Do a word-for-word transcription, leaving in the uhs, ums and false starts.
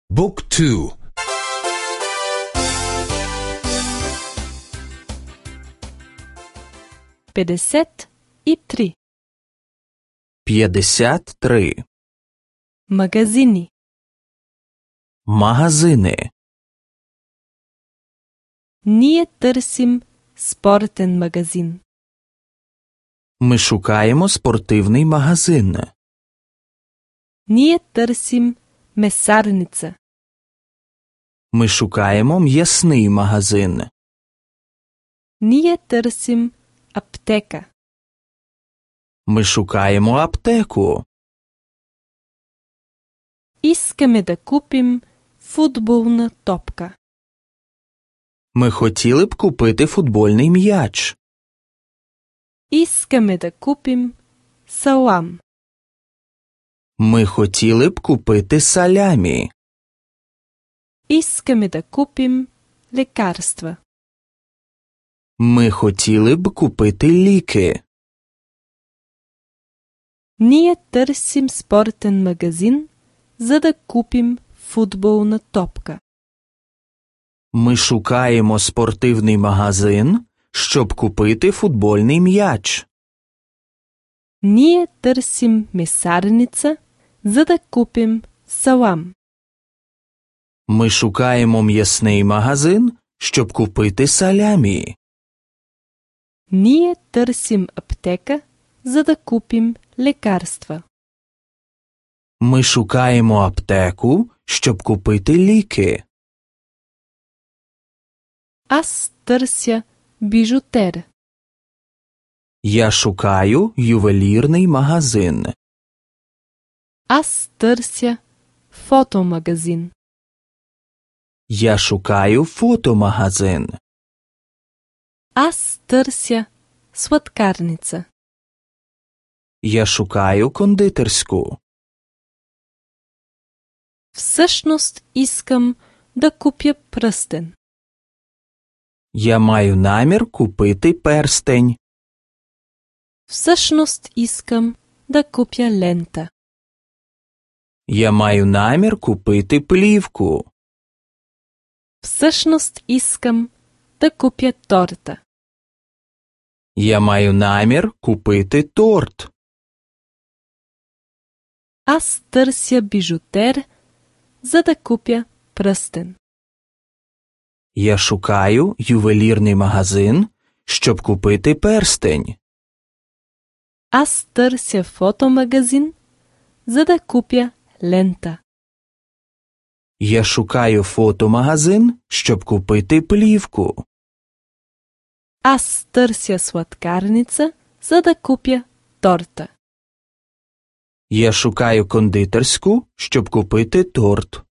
Book two. петдесет и три. п'ятдесят три. Магазини. Магазини. Ние търсим спортен магазин. Ми шукаємо спортивний магазин. Ние търсим месарница. Ми шукаємо м'ясний магазин. Ние търсим аптека. Ми шукаємо аптеку. Искаме да купим футболна топка. Ми хотіли б купити футбольний м'яч. Искаме да купим салам. Ми хотіли б купити салямі. Искаме да купим лекарства. Ми хотіли б купити ліки. Ние търсим спортен магазин, за да купим футболна топка. Ми шукаємо спортивний магазин, щоб купити футбольний м'яч. Ние търсим месарница, за да купим салам. Ми шукаємо м'ясний магазин, щоб купити салямі. Ние търсим аптека, за да купим лекарства. Ми шукаємо аптеку, щоб купити ліки. Аз търся бижутер. Я шукаю ювелірний магазин. Аз търся фотомагазин. Я шукаю фотомагазин. Аз търся сладкарница. Я шукаю кондитерську. Всъщност искам да купя пръстен. Я маю намір купити перстень. Всъщност искам да купя лента. Я маю намір купити плівку. Всъщност искам да купя торта. Я маю намір купити торт. Аз търся бижутер, за да купя пръстен. Я шукаю ювелірний магазин, щоб купити перстень. Аз търся фотомагазин, за да купя лента. Я шукаю фотомагазин, щоб купити плівку. Аз търся сладкарница, за да купя торта. Я шукаю кондитерську, щоб купити торт.